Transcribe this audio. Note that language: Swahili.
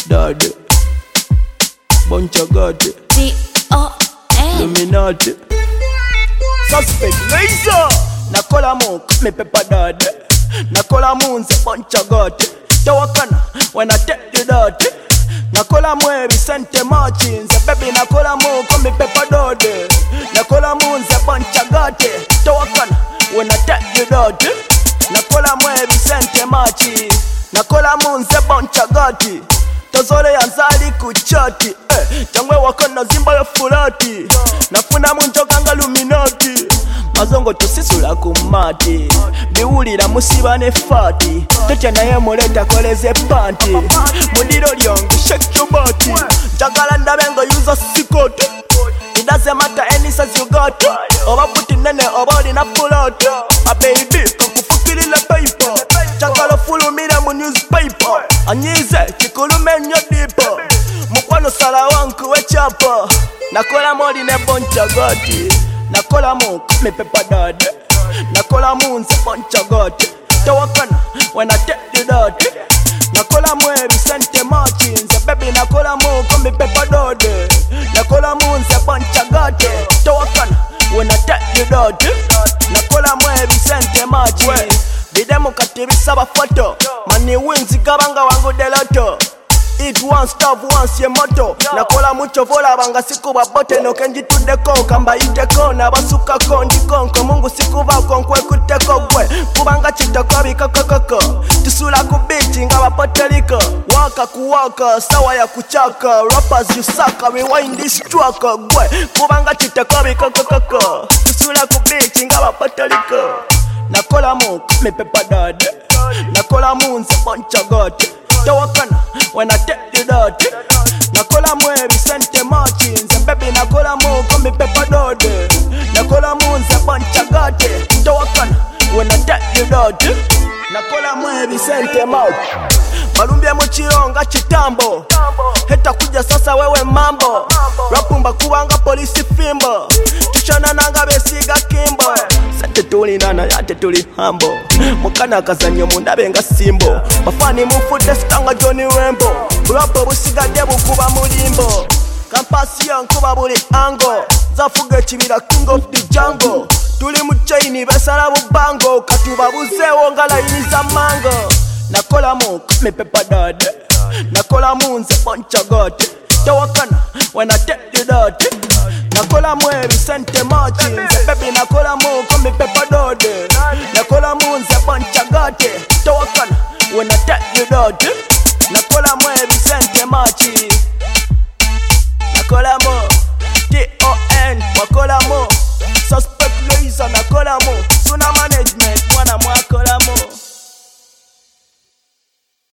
Dad, bunch of God, D-O-N Illuminati, Suspect Laser. Nakola monk, me pepper dad. Nakola moons, bunch of God. Tawakana, when I tell you that. Nakola mwe Vicente Martins, baby nakola monk, me pepper dad. Nakola moons, bunch of God. Tawakana, when I tell you that. Nakola mwe Vicente Martins. Nakola moons, bunch of God. Tazole yanzali kuchati Changwe wakona zimba ya fulati Nafuna munjoka nga Illuminati Mazongo tusisula kumati Biwulira musiba ne fati Tocha naye muleta koleze panti Mudiro lyongi shake your body Jagala ndabengo yuza sikoti It doesn't matter any size you got Oba puti nene oba lina fulati A baby kakufukilile paper Jagala fulumire mu newspaper Anyize chikulume nyo dipo Mukwano sala wanku wechapa Nakola moli ne boncha goti Nakola monk me pepper dad Nakola moons boncha goti Tawakana when I tell you that Nakola mwe Vicente Martins Baby nakola monk me pepper dad Nakola moons boncha goti Tawakana when I tell you that Nakola mwe Vicente Martins Bidemu katibisa bafoto Mani wins kabanga wangu deloto Eat one, starve once, ye moto Nakola mucho vola banga siku babote No kenji tudeko, kamba iteko Na basuka kondi konko Mungu siku vako nkwe kuteko gwe Kubanga chita kwa bika kakako Tusula kubichi nga bapoteliko Waka kuwaka, sawa ya kuchaka Rappers you suck, rewind this track gwe Kubanga chita kwa bika kakako Tusula kubichi nga bapoteliko Nakola monk, me pepper dad Nakola moons, bunch of God Tawakana, when I tell you that Nakola mwe Vicente Martins Baby nakola monk, me pepper dad Nakola moons, bunch of God Tawakana, when I tell you that Nakola mwe Vicente Martins Balumbye muchironga chitambo Heta kuja sasa wewe mambo Rapumba kuwanga polisi fimbo Tushana nanga besiga kimbo Sate tuli nana yate tuli hambo Mukana kazanyo mundabe nga simbo Bafani mufute stanga Johnny Rambo Burapo busiga debu kuba mulimbo Kampasi yankuba buli ango Zafuge chibira king of the jungle Tuli muchaini besala bubango Katuba buzewo nga laini za mango Nakola monk, me pepper dad Nakola moons, bunch of God Tawakana, when I tell you that Nakola mwe Vicente Martins Baby nakola monk, me pepper dad Nakola moons, bunch of God Tawakana, when I tell you that